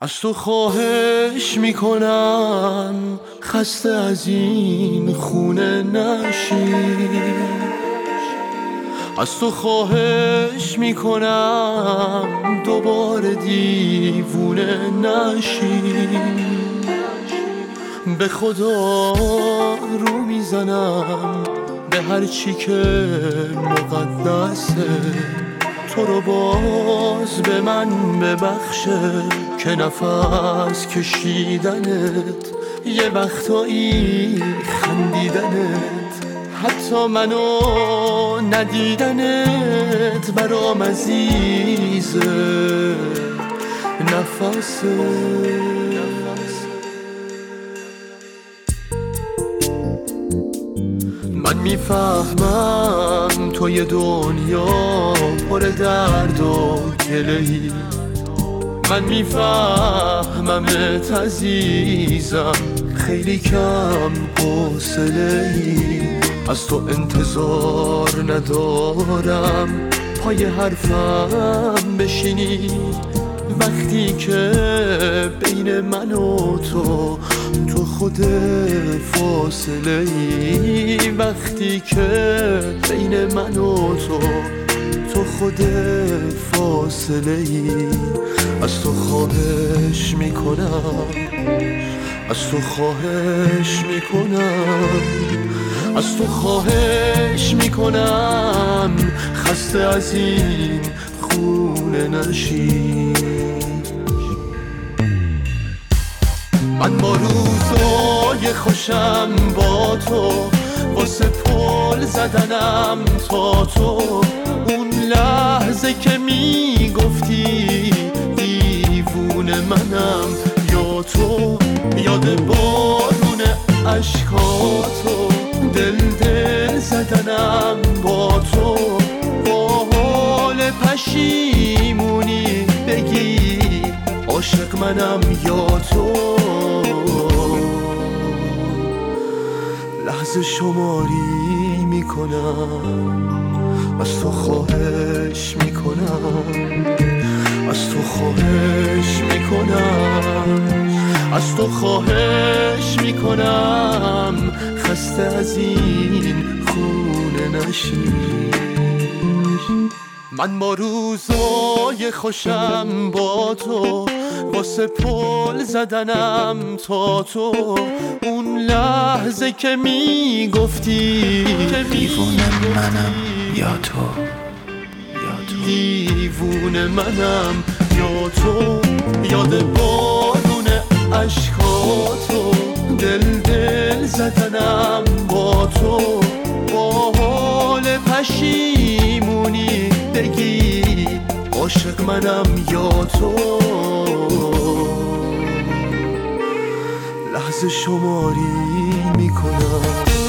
از تو خواهش میکنم خسته از این خونه نشی. از تو خواهش میکنم دوباره دیوونه نشی. به خدا رو میزنم به هر چی که مقدسه، تو رو باز به من ببخشه که نفس کشیدنت یه وقتایی خندیدنت، حتی منو ندیدنت برام عزیزه نفسه. من میفهمم توی دنیا پر درد و گله‌ای، من میفهممت عزیزم خیلی کم حوصله‌ای. از تو انتظار ندارم پای حرفم بشینی، وقتی که بین من و تو خود فاصله ای، وقتی که بین من و تو خود فاصله ای. از تو خواهش میکنم، از تو خواهش میکنم، از تو خواهش میکنم خسته از این خونه نشی. من با روزای خوشم با تو واسه پل زدنم تا تو، اون لحظه که میگفتی دیوونه منم یا تو، یاد بارون عشقاتو دل زدنم با تو، با حال پشیمونی بگی عاشق منم یا تو. لحظه شماری میکنم، از تو خواهش میکنم، از تو خواهش میکنم، از تو خواهش میکنم خسته از این خونه نشی. من با روزای خوشم با تو واسه پل زدنم تا تو، اون لحظه که میگفتی دیوونه منم یا تو، دیوونه منم یا تو، یاد بارون عشقاتو دل زدنم با تو، با حال پشیمونی بگی عاشق منم یا تو. لحظه شماری میکنم.